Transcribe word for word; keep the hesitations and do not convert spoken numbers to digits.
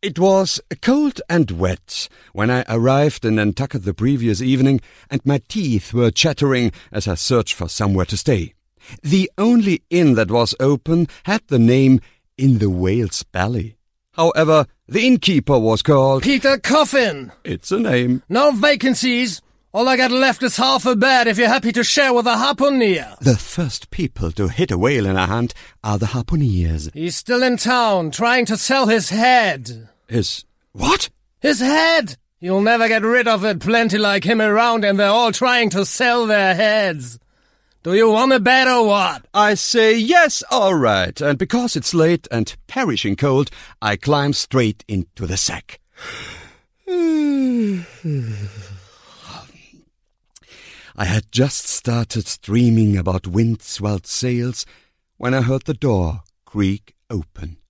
It was cold and wet when I arrived in Nantucket the previous evening, and my teeth were chattering as I searched for somewhere to stay. The only inn that was open had the name In the Whale's Belly. However, the innkeeper was called Peter Coffin. It's a name. No vacancies. All I got left is half a bed if you're happy to share with a harpooner. The first people to hit a whale in a hunt are the harpooneers. He's still in town, trying to sell his head. His what? His head! You'll never get rid of it, plenty like him around, and they're all trying to sell their heads. Do you want a bed or what? I say yes, all right, and because it's late and perishing cold, I climb straight into the sack. I had just started dreaming about wind-swelled sails when I heard the door creak open.